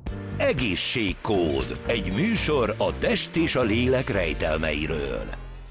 Egészségkód. Egy műsor a test és a lélek rejtelmeiről.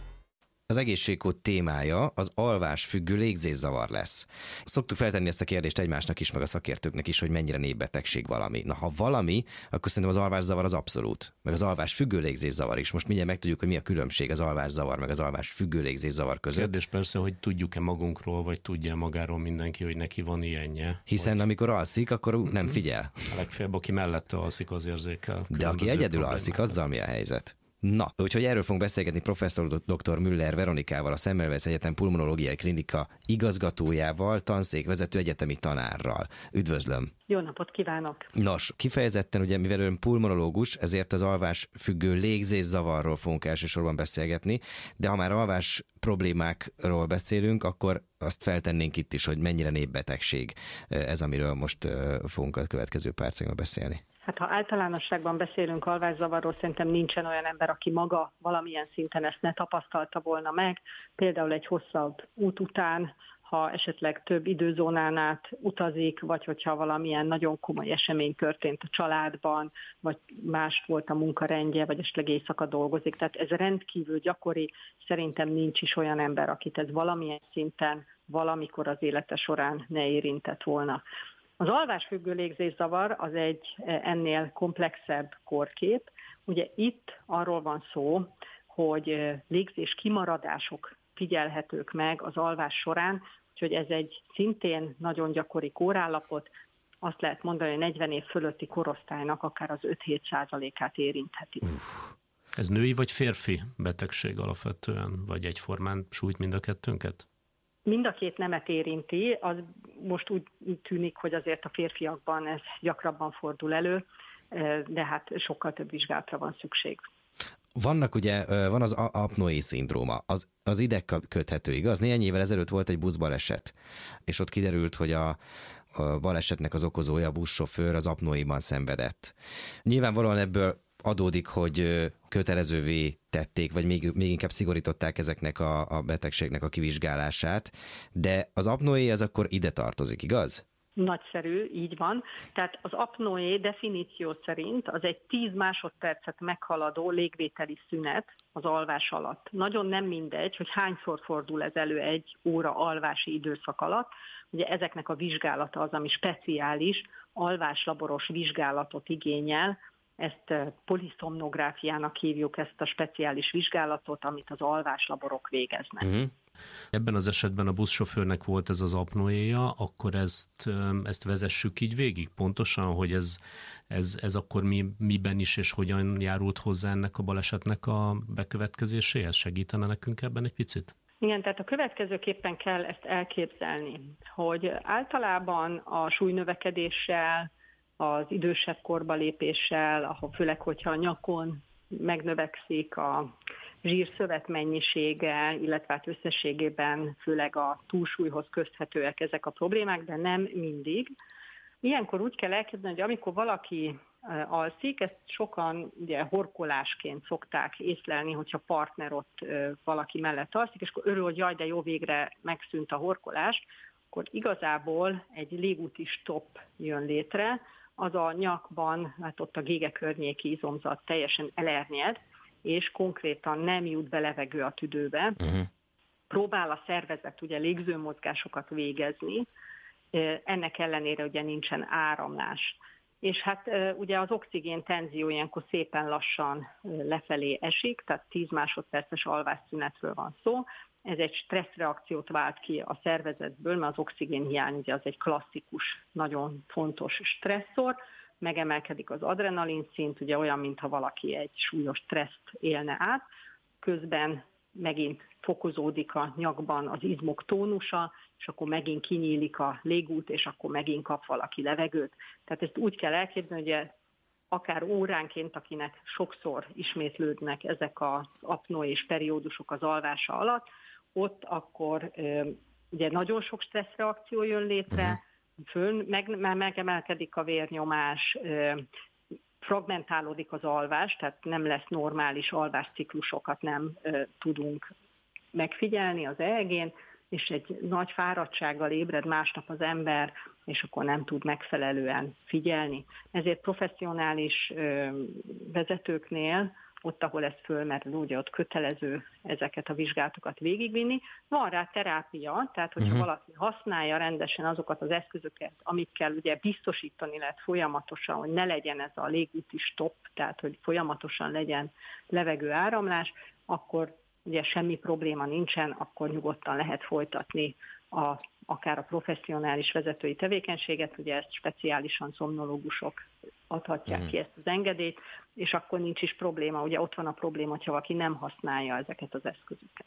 Az egészségkód témája az alvásfüggő légzészavar lesz. Szoktuk feltenni ezt a kérdést egymásnak is, meg a szakértőknek is, hogy mennyire népbetegség valami. Na, ha valami, akkor szerintem az alvászavar az abszolút, meg az alvásfüggő légzészavar is. Most mindjárt megtudjuk, hogy mi a különbség az alvászavar, meg az alvásfüggő légzészavar között. Kérdés persze, hogy tudjuk-e magunkról, vagy tudja magáról mindenki, hogy neki van ilyenje. Hiszen vagy... amikor alszik, akkor nem figyel. A legfeljebb, aki mellette alszik, az érzékel. De aki egyedül alszik, azzal mi a helyzet? Na, úgyhogy erről fogunk beszélgetni professzor dr. Müller Veronikával, a Semmelweis Egyetem pulmonológiai klinika igazgatójával, tanszékvezető egyetemi tanárral. Üdvözlöm! Jó napot kívánok! Nos, kifejezetten ugye, mivel ön pulmonológus, ezért az alvásfüggő légzészavarról fogunk elsősorban beszélgetni, de ha már alvás problémákról beszélünk, akkor azt feltennénk itt is, hogy mennyire népbetegség ez, amiről most fogunk a következő percekben beszélni. Hát ha általánosságban beszélünk alvászavarról, szerintem nincsen olyan ember, aki maga valamilyen szinten ezt ne tapasztalta volna meg. Például egy hosszabb út után, ha esetleg több időzónán át utazik, vagy hogyha valamilyen nagyon komoly esemény történt a családban, vagy más volt a munkarendje, vagy esetleg éjszaka dolgozik. Tehát ez rendkívül gyakori, szerintem nincs is olyan ember, akit ez valamilyen szinten valamikor az élete során ne érintett volna. Az alvásfüggő légzészavar az egy ennél komplexebb kórkép. Ugye itt arról van szó, hogy légzés kimaradások figyelhetők meg az alvás során, úgyhogy ez egy szintén nagyon gyakori kórállapot, azt lehet mondani, hogy 40 év fölötti korosztálynak akár az 5-7%-át érintheti. Ez női vagy férfi betegség alapvetően, vagy egyformán sújt mind a kettőnket? Mind a két nemet érinti, az most úgy tűnik, hogy azért a férfiakban ez gyakrabban fordul elő, de hát sokkal több vizsgálatra van szükség. Van az apnoé-szindróma, az ide köthető, igaz? Néhány évvel ezelőtt volt egy buszbaleset, és ott kiderült, hogy a balesetnek az okozója, a buszsofőr az apnoéban szenvedett. Nyilvánvalóan ebből adódik, hogy kötelezővé tették, vagy még inkább szigorították ezeknek a betegségnek a kivizsgálását, de az apnoé az akkor ide tartozik, igaz? Nagyszerű, így van. Tehát az apnoé definíció szerint az egy 10 másodpercet meghaladó légvételi szünet az alvás alatt. Nagyon nem mindegy, hogy hányszor fordul ez elő egy óra alvási időszak alatt. Ugye ezeknek a vizsgálata az, ami speciális, alváslaboros vizsgálatot igényel. Ezt poliszomnográfiának hívjuk, ezt a speciális vizsgálatot, amit az alváslaborok végeznek. Ebben az esetben a buszsofőrnek volt ez az apnoéja, akkor ezt vezessük így végig pontosan, hogy ez akkor miben is és hogyan járult hozzá ennek a balesetnek a bekövetkezéséhez? Segítene nekünk ebben egy picit? Igen, tehát a következőképpen kell ezt elképzelni, hogy általában a súlynövekedéssel, az idősebb korba lépéssel, főleg, hogyha a nyakon megnövekszik a zsírszövet mennyisége, illetve hát összességében főleg a túlsúlyhoz köthetőek ezek a problémák, de nem mindig. Ilyenkor úgy kell elképzelni, hogy amikor valaki alszik, ezt sokan ugye horkolásként szokták észlelni, hogyha partner ott valaki mellett alszik, és akkor örül, hogy jaj, de jó, végre megszűnt a horkolás, akkor igazából egy légúti stopp jön létre, az a nyakban, hát ott a gége környéki izomzat teljesen elernyed, és konkrétan nem jut be levegő a tüdőbe. Próbál a szervezet ugye légzőmozgásokat végezni, ennek ellenére ugye nincsen áramlás. És hát ugye az oxigén tenzió ilyenkor szépen lassan lefelé esik, tehát 10 másodperces alvásszünetről van szó. Ez egy stresszreakciót vált ki a szervezetből, mert az oxigénhiány ugye az egy klasszikus, nagyon fontos stresszor, megemelkedik az adrenalin szint, ugye olyan, mintha valaki egy súlyos stresszt élne át, közben megint fokozódik a nyakban az izmok tónusa, és akkor megint kinyílik a légút, és akkor megint kap valaki levegőt. Tehát ezt úgy kell elképzelni, hogy akár óránként, akinek sokszor ismétlődnek ezek az apnoés periódusok az alvása alatt, ott akkor ugye nagyon sok stresszreakció jön létre, megemelkedik a vérnyomás, fragmentálódik az alvás, tehát nem lesz normális alvásciklusokat nem tudunk megfigyelni az EEG-n, és egy nagy fáradtsággal ébred másnap az ember, és akkor nem tud megfelelően figyelni. Ezért professzionális vezetőknél, ott, ahol ez fölmerül, ugye ott kötelező ezeket a vizsgálatokat végigvinni. Van rá terápia, tehát hogyha valaki használja rendesen azokat az eszközöket, amikkel ugye biztosítani lehet folyamatosan, hogy ne legyen ez a légúti stopp, tehát hogy folyamatosan legyen levegőáramlás, akkor ugye semmi probléma nincsen, akkor nyugodtan lehet folytatni akár a professzionális vezetői tevékenységet, ugye ezt speciálisan szomnológusok adhatják ki ezt az engedélyt, és akkor nincs is probléma. Ugye ott van a probléma, hogyha valaki nem használja ezeket az eszközöket.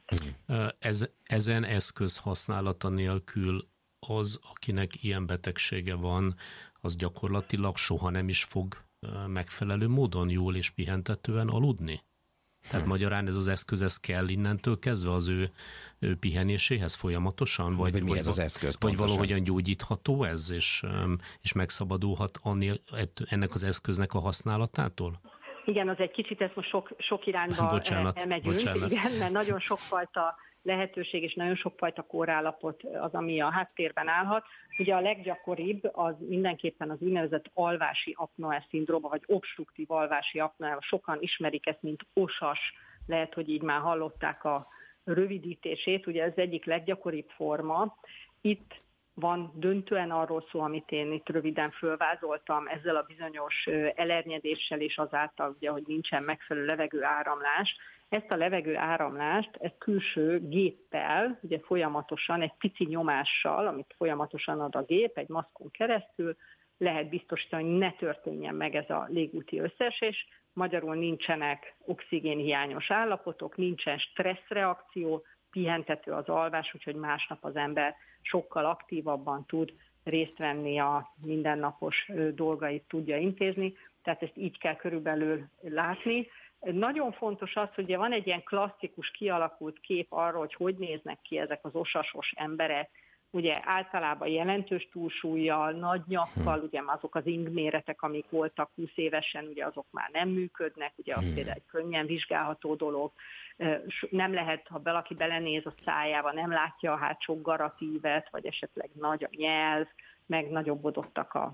Ezen eszköz használata nélkül az, akinek ilyen betegsége van, az gyakorlatilag soha nem is fog megfelelő módon jól és pihentetően aludni? Tehát magyarán ez az eszköz, ez kell innentől kezdve az ő pihenéséhez folyamatosan? Vagy mi ez az eszköz? Vagy valahogyan gyógyítható ez, és megszabadulhat ennek az eszköznek a használatától? Igen, az egy kicsit ezt most sok irányba elmegyünk, igen, mert nagyon sokfajta lehetőség és nagyon sokfajta kórállapot az, ami a háttérben állhat. Ugye a leggyakoribb az mindenképpen az úgynevezett alvási apnoe-szindróma, vagy obstruktív alvási apnoe. Sokan ismerik ezt, mint OSAS, lehet, hogy így már hallották a rövidítését. Ugye ez egyik leggyakoribb forma. Itt van döntően arról szó, amit én itt röviden fölvázoltam, ezzel a bizonyos elernyedéssel és azáltal, ugye, hogy nincsen megfelelő levegőáramlás. Ezt a levegőáramlást, ezt külső géppel, ugye folyamatosan, egy pici nyomással, amit folyamatosan ad a gép, egy maszkon keresztül, lehet biztosítani, hogy ne történjen meg ez a légúti összeesés. Magyarul nincsenek oxigénhiányos állapotok, nincsen stresszreakció, pihentető az alvás, úgyhogy másnap az ember sokkal aktívabban tud részt venni a mindennapos dolgait tudja intézni. Tehát ezt így kell körülbelül látni. Nagyon fontos az, hogy van egy ilyen klasszikus kialakult kép arról, hogy néznek ki ezek az osasos emberek, ugye általában jelentős túlsúllyal, nagy nyakkal, ugye azok az ingméretek, amik voltak 20 évesen, ugye azok már nem működnek, ugye az például egy könnyen vizsgálható dolog. Nem lehet, ha valaki belenéz a szájába, nem látja a hátsó garatívet, vagy esetleg nagy a nyelv, meg nagyobbodottak a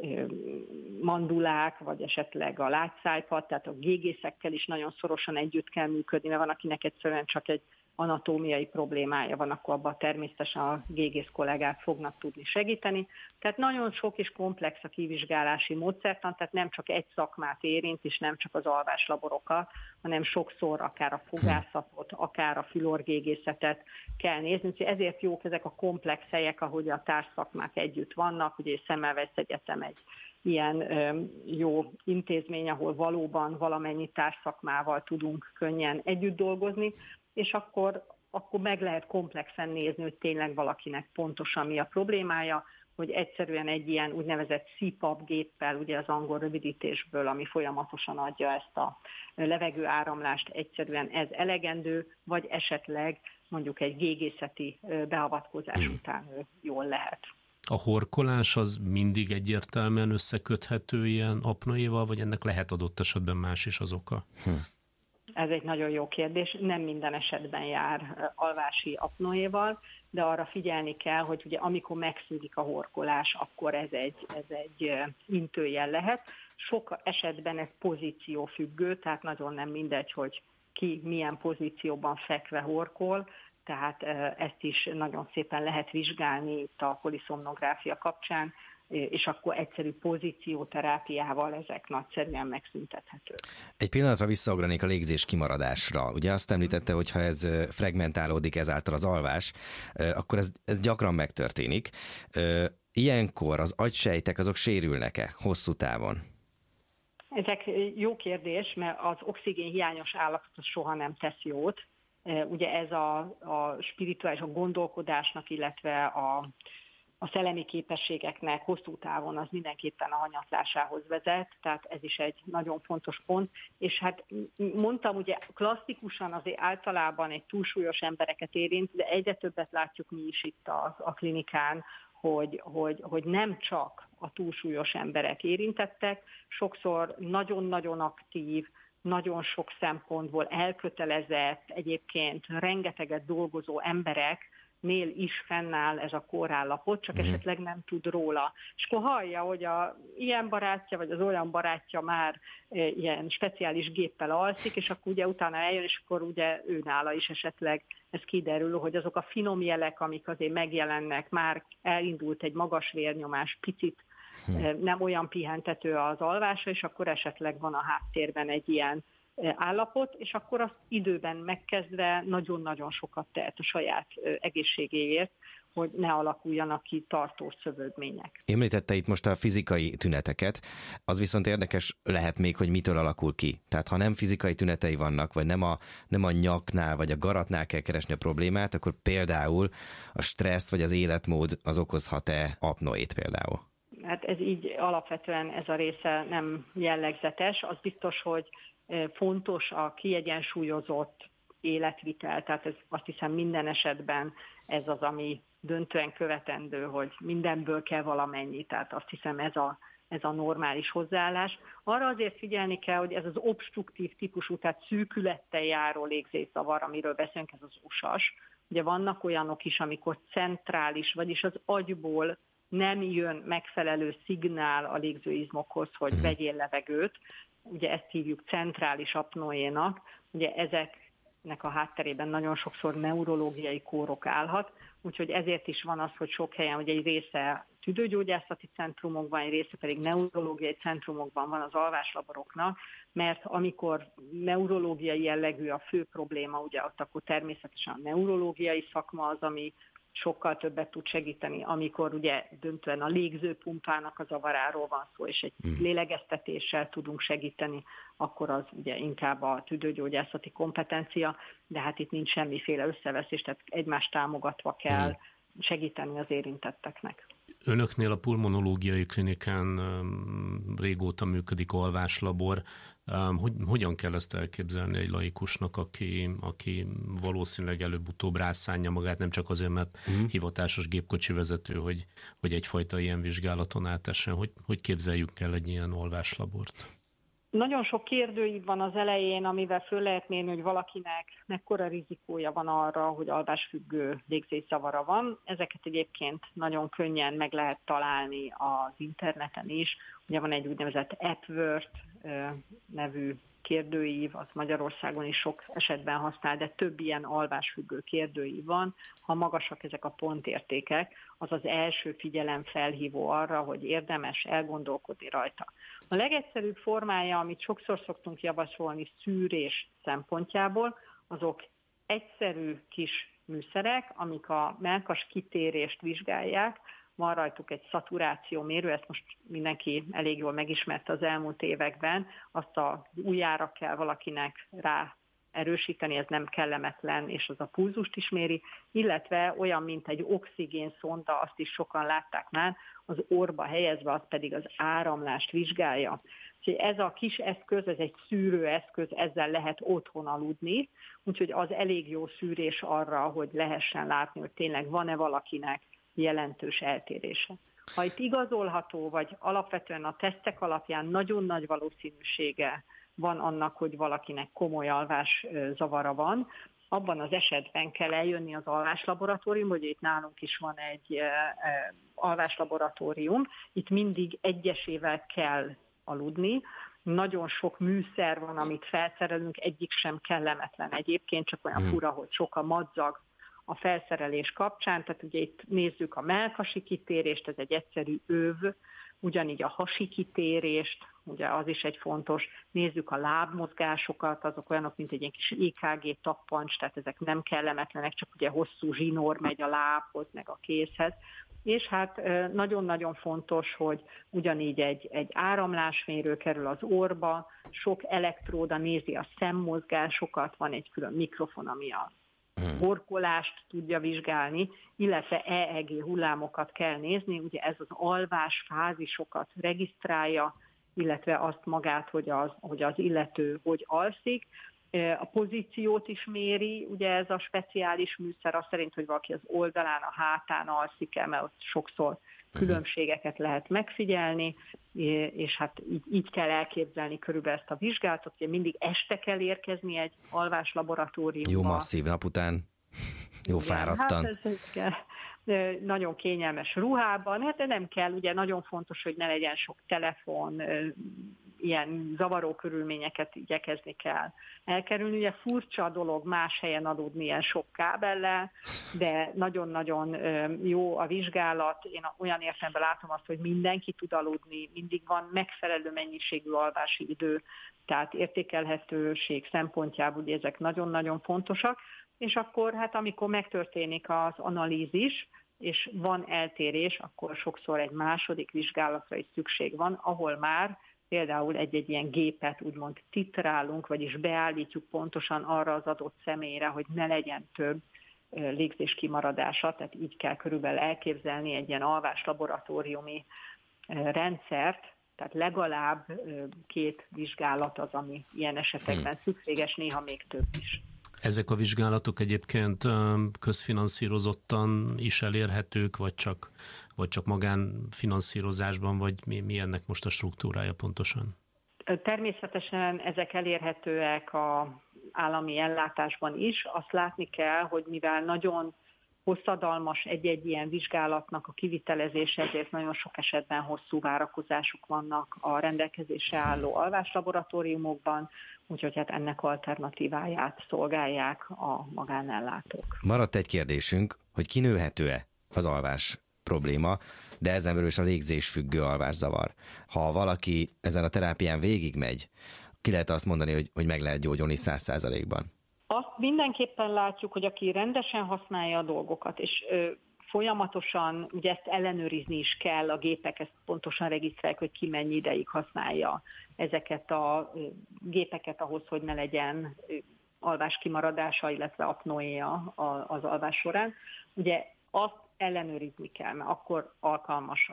mandulák, vagy esetleg a látszájpad, tehát a gégészekkel is nagyon szorosan együtt kell működni, mert van, akinek egyszerűen csak egy anatómiai problémája van, akkor abban természetesen a gégész kollégák fognak tudni segíteni. Tehát nagyon sok és komplex a kivizsgálási módszertan, tehát nem csak egy szakmát érint, és nem csak az alváslaborokat, hanem sokszor akár a fogászatot, akár a fülorgégészetet kell nézni. Úgyhogy ezért jók ezek a komplex helyek, ahogy a társszakmák együtt vannak, ugye Semmelweis Egyetem egy ilyen jó intézmény, ahol valóban valamennyi társszakmával tudunk könnyen együtt dolgozni, és akkor meg lehet komplexen nézni, hogy tényleg valakinek pontosan mi a problémája, hogy egyszerűen egy ilyen úgynevezett CPAP géppel, ugye az angol rövidítésből, ami folyamatosan adja ezt a levegőáramlást, egyszerűen ez elegendő, vagy esetleg mondjuk egy gégészeti beavatkozás után jól lehet. A horkolás az mindig egyértelműen összeköthető ilyen apnoéval, vagy ennek lehet adott esetben más is az oka? Ez egy nagyon jó kérdés. Nem minden esetben jár alvási apnoéval, de arra figyelni kell, hogy ugye amikor megszűnik a horkolás, akkor ez egy intőjel lehet. Sok esetben ez pozíciófüggő, tehát nagyon nem mindegy, hogy ki milyen pozícióban fekve horkol, tehát ezt is nagyon szépen lehet vizsgálni itt a poliszomnográfia kapcsán, és akkor egyszerű pozícióterápiával ezek nagyszerűen megszüntethetők. Egy pillanatra visszaugranék a légzés kimaradásra. Ugye azt említette, hogy ha ez fragmentálódik ezáltal az alvás, akkor ez gyakran megtörténik. Ilyenkor az agysejtek azok sérülnek-e hosszú távon? Ezek jó kérdés, mert az oxigénhiányos állapot soha nem tesz jót. Ugye ez a spirituális, a gondolkodásnak, illetve a szellemi képességeknek hosszú távon az mindenképpen a hanyatlásához vezet, tehát ez is egy nagyon fontos pont. És hát mondtam, ugye klasszikusan azért általában egy túlsúlyos embereket érint, de egyre többet látjuk mi is itt a klinikán, hogy nem csak a túlsúlyos emberek érintettek, sokszor nagyon-nagyon aktív, nagyon sok szempontból elkötelezett, egyébként rengeteget dolgozó emberek nél is fennáll ez a kórállapot, csak esetleg nem tud róla. És akkor hallja, hogy ilyen barátja, vagy az olyan barátja már ilyen speciális géppel alszik, és akkor ugye utána eljön, és akkor ugye őnála is esetleg ez kiderül, hogy azok a finom jelek, amik azért megjelennek, már elindult egy magas vérnyomás, picit nem olyan pihentető az alvása, és akkor esetleg van a háttérben egy ilyen állapot, és akkor azt időben megkezdve nagyon-nagyon sokat tehet a saját egészségéért, hogy ne alakuljanak ki tartós szövődmények. Említette itt most a fizikai tüneteket, az viszont érdekes lehet még, hogy mitől alakul ki. Tehát ha nem fizikai tünetei vannak, vagy nem a nyaknál, vagy a garatnál kell keresni a problémát, akkor például a stressz, vagy az életmód az okozhat-e apnoét például? Hát ez így alapvetően ez a része nem jellegzetes. Az biztos, hogy fontos a kiegyensúlyozott életvitel, tehát ez azt hiszem minden esetben ez az, ami döntően követendő, hogy mindenből kell valamennyi, tehát azt hiszem ez a normális hozzáállás. Arra azért figyelni kell, hogy ez az obstruktív típusú, tehát szűkülettel járó légzészavar, amiről beszélünk, ez az usas. Ugye vannak olyanok is, amikor centrális, vagyis az agyból nem jön megfelelő szignál a légzőizmokhoz, hogy vegyél levegőt. Ugye ezt hívjuk centrális apnoénak. Ugye ezeknek a hátterében nagyon sokszor neurológiai kórok állhat, úgyhogy ezért is van az, hogy sok helyen, hogy egy része tüdőgyógyászati centrumokban, egy része pedig neurológiai centrumokban van az alváslaboroknak, mert amikor neurológiai jellegű a fő probléma, ugye ott akkor természetesen a neurológiai szakma az, ami sokkal többet tud segíteni, amikor ugye döntően a légzőpumpának a zavaráról van szó, és egy lélegeztetéssel tudunk segíteni, akkor az ugye inkább a tüdőgyógyászati kompetencia, de hát itt nincs semmiféle összeveszés, tehát egymást támogatva kell segíteni az érintetteknek. Önöknél a pulmonológiai klinikán régóta működik alváslabor. Hogyan kell ezt elképzelni egy laikusnak, aki valószínűleg előbb-utóbb rászánja magát, nem csak azért, mert hivatásos gépkocsi vezető, hogy egyfajta ilyen vizsgálaton átessen. Hogy képzeljük el egy ilyen alváslabort? Nagyon sok kérdőív van az elején, amivel föl lehet mérni, hogy valakinek mekkora rizikója van arra, hogy alvásfüggő légzésszavara van. Ezeket egyébként nagyon könnyen meg lehet találni az interneten is. Ugye van egy úgynevezett Epworth nevű kérdőív, az Magyarországon is sok esetben használ, de több ilyen alvásfüggő kérdőív van. Ha magasak ezek a pontértékek, az az első figyelemfelhívó arra, hogy érdemes elgondolkodni rajta. A legegyszerűbb formája, amit sokszor szoktunk javasolni szűrés szempontjából, azok egyszerű kis műszerek, amik a mellkas kitérést vizsgálják. Van rajtuk egy szaturációmérő, ezt most mindenki elég jól megismerte az elmúlt években, azt a ujjára kell valakinek rá erősíteni, ez nem kellemetlen, és az a pulzust is méri, illetve olyan, mint egy oxigénszonda, azt is sokan látták már, az orrba helyezve, az pedig az áramlást vizsgálja. Úgyhogy ez a kis eszköz, ez egy szűrőeszköz, ezzel lehet otthon aludni, úgyhogy az elég jó szűrés arra, hogy lehessen látni, hogy tényleg van-e valakinek jelentős eltérése. Ha itt igazolható, vagy alapvetően a tesztek alapján nagyon nagy valószínűsége van annak, hogy valakinek komoly alvászavara van, abban az esetben kell eljönni az alváslaboratóriumba, hogy itt nálunk is van egy alváslaboratórium, itt mindig egyesével kell aludni, nagyon sok műszer van, amit felszerelünk, egyik sem kellemetlen egyébként, csak olyan fura, hogy sok a madzag a felszerelés kapcsán, tehát ugye itt nézzük a mellkasi kitérést, ez egy egyszerű öv, ugyanígy a hasi kitérést, ugye az is egy fontos, nézzük a lábmozgásokat, azok olyanok, mint egy ilyen kis EKG tappancs, tehát ezek nem kellemetlenek, csak ugye hosszú zsinór megy a lábhoz, meg a kézhez, és hát nagyon-nagyon fontos, hogy ugyanígy egy áramlásmérő kerül az orrba, sok elektróda nézi a szemmozgásokat, van egy külön mikrofon, ami a horkolást tudja vizsgálni, illetve EEG hullámokat kell nézni, ugye ez az alvás fázisokat regisztrálja, illetve azt magát, hogy az illető hogy alszik. A pozíciót is méri, ugye ez a speciális műszer, az szerint, hogy valaki az oldalán, a hátán alszik el, mert ott sokszor különbségeket lehet megfigyelni, és hát így kell elképzelni körülbelül ezt a vizsgálatot, ugye mindig este kell érkezni egy alváslaboratóriumba. Jó masszív nap után. Jó fáradtan. Hát ez nagyon kényelmes ruhában, hát nem kell, ugye nagyon fontos, hogy ne legyen sok telefon, ilyen zavaró körülményeket igyekezni kell elkerülni. Ugye furcsa dolog más helyen aludni ilyen sok kábellel, de nagyon-nagyon jó a vizsgálat. Én olyan értelemben látom azt, hogy mindenki tud aludni, mindig van megfelelő mennyiségű alvási idő, tehát értékelhetőség szempontjából ugye ezek nagyon-nagyon fontosak, és akkor hát amikor megtörténik az analízis, és van eltérés, akkor sokszor egy második vizsgálatra is szükség van, ahol már például egy ilyen gépet úgymond titrálunk, vagyis beállítjuk pontosan arra az adott személyre, hogy ne legyen több légzés kimaradása, tehát így kell körülbelül elképzelni egy ilyen alváslaboratóriumi rendszert, tehát legalább 2 vizsgálat az, ami ilyen esetekben szükséges, néha még több is. Ezek a vizsgálatok egyébként közfinanszírozottan is elérhetők, vagy csak magánfinanszírozásban, vagy mi ennek most a struktúrája pontosan? Természetesen ezek elérhetőek az állami ellátásban is. Azt látni kell, hogy mivel nagyon hosszadalmas egy-egy ilyen vizsgálatnak a kivitelezése, ezért nagyon sok esetben hosszú várakozások vannak a rendelkezésre álló alváslaboratóriumokban, úgyhogy hát ennek alternatíváját szolgálják a magánellátók. Maradt egy kérdésünk, hogy kinőhető-e az alvás probléma, de ezen belül is a légzés függő alvászavar. Ha valaki ezen a terápián végigmegy, ki lehet azt mondani, hogy meg lehet gyógyulni 100%-ban? Azt mindenképpen látjuk, hogy aki rendesen használja a dolgokat, és folyamatosan, ugye ezt ellenőrizni is kell, a gépek ezt pontosan regisztrálják, hogy ki mennyi ideig használja ezeket a gépeket ahhoz, hogy ne legyen alvás kimaradása, illetve apnoéja az alvás során. Ugye azt ellenőrizni kell, mert akkor alkalmas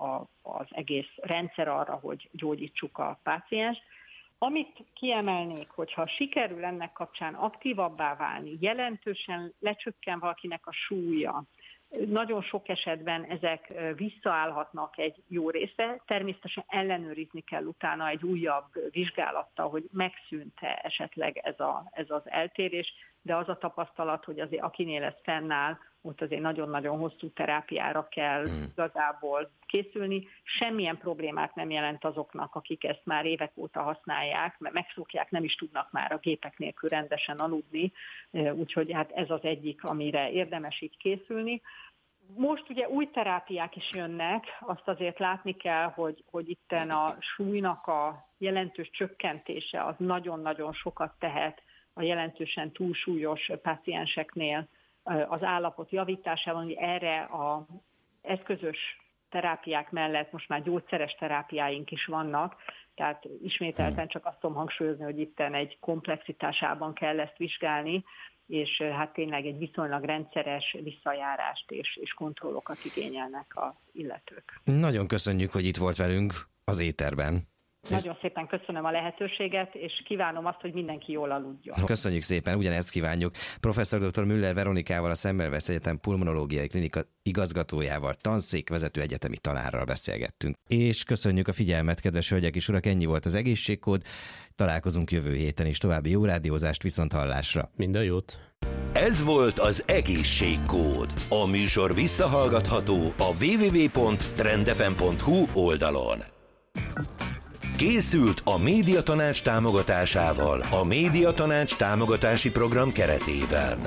az egész rendszer arra, hogy gyógyítsuk a pácienst. Amit kiemelnék, hogyha sikerül ennek kapcsán aktívabbá válni, jelentősen lecsökken valakinek a súlya, nagyon sok esetben ezek visszaállhatnak egy jó részre, természetesen ellenőrizni kell utána egy újabb vizsgálattal, hogy megszűnt-e esetleg ez az eltérés, de az a tapasztalat, hogy azért akinél ez fennáll, ott azért nagyon-nagyon hosszú terápiára kell igazából készülni. Semmilyen problémát nem jelent azoknak, akik ezt már évek óta használják, mert megszokják, nem is tudnak már a gépek nélkül rendesen aludni, úgyhogy hát ez az egyik, amire érdemes így készülni. Most ugye új terápiák is jönnek, azt azért látni kell, hogy itten a súlynak a jelentős csökkentése az nagyon-nagyon sokat tehet a jelentősen túlsúlyos pácienseknél az állapot javításában, hogy erre az eszközös terápiák mellett most már gyógyszeres terápiáink is vannak, tehát ismételten csak azt tudom hangsúlyozni, hogy itten egy komplexitásában kell ezt vizsgálni, és hát tényleg egy viszonylag rendszeres visszajárást és kontrollokat igényelnek az illetők. Nagyon köszönjük, hogy itt volt velünk az éterben. Nagyon szépen köszönöm a lehetőséget, és kívánom azt, hogy mindenki jól aludjon. Köszönjük szépen, ugyanezt kívánjuk. Professzor dr. Müller Veronikával, a Semmelweis Egyetem pulmonológiai klinika igazgatójával, tanszékvezető egyetemi tanárral beszélgettünk. És köszönjük a figyelmet, kedves hölgyek és urak, ennyi volt az egészségkód. Találkozunk jövő héten is, további jó rádiózást, viszonthallásra. Minden jót! Ez volt az Egészségkód. A műsor visszahallgatható a www.trendfm.hu oldalon. Készült a Médiatanács támogatásával a Médiatanács támogatási program keretében.